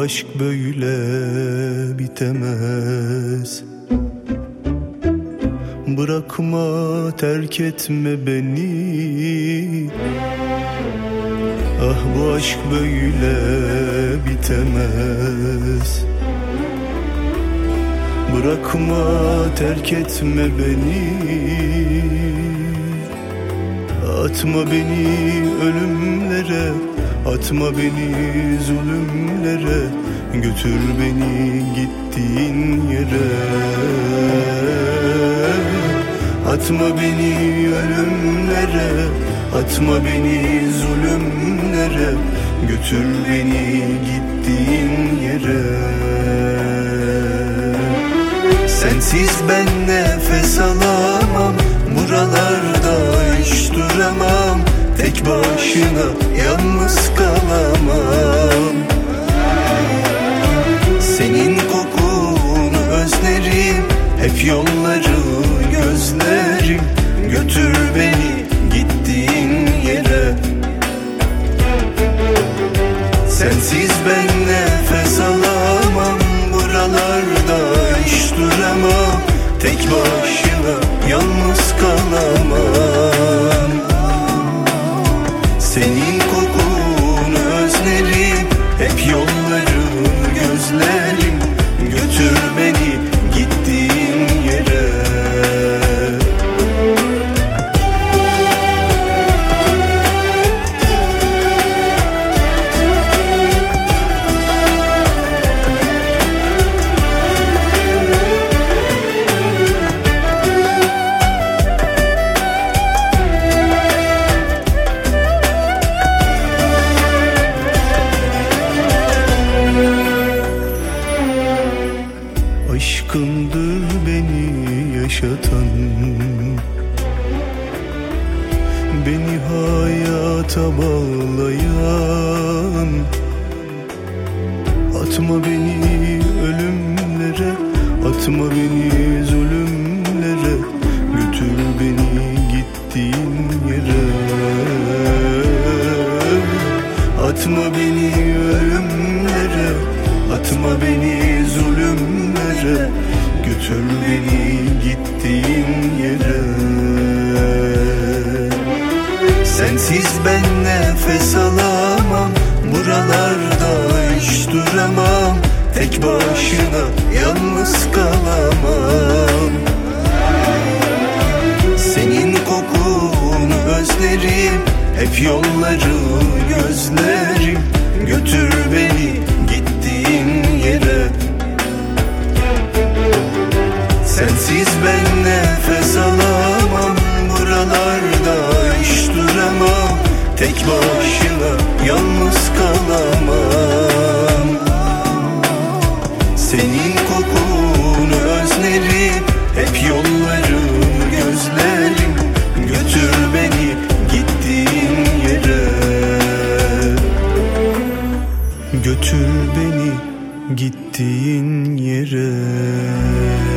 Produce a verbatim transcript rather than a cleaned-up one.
aşk böyle bitemez. Bırakma, terk etme beni. Ah, bu aşk böyle bitemez. Bırakma, terk etme beni. Atma beni ölümlere, atma beni zulümlere. Götür beni gittiğin yere. Atma beni ölümlere, atma beni zulümlere. Götür beni gittiğin yere. Sensiz ben nefes alamam, buralarda hiç duramam. Tek başına yalnız kalamam. Senin kokunu özlerim, hep yolları gözlerim. Götür beni gittiğin yere. Sensiz ben nefes alamam, buralarda hiç duramam. Tek başına yalnız kalamam. Senin kokunu özlerim, hep yolları gözlerim. Götür beni gittiğin yere. Aşkındır beni yaşatan, beni hayata bağlayan. Atma beni ölümlere, atma beni zulümlere. Götür beni gittiğin yere. Atma beni ölümlere, atma beni zulümlere. Götür beni gittiğin yere. Sensiz ben nefes alamam, buralarda hiç duramam. Tek başına yalnız kalamam. Senin kokunu özlerim, hep yolları gözlerim. Götür beni gittiğin yere. Sensiz ben nefes alamam, buralarda hiç duramam. Tek başına yalnız kalamam. Senin kokunu özlerim, hep yolları gözlerim. Götür beni gittiğin yere. Götür beni gittiğin yere.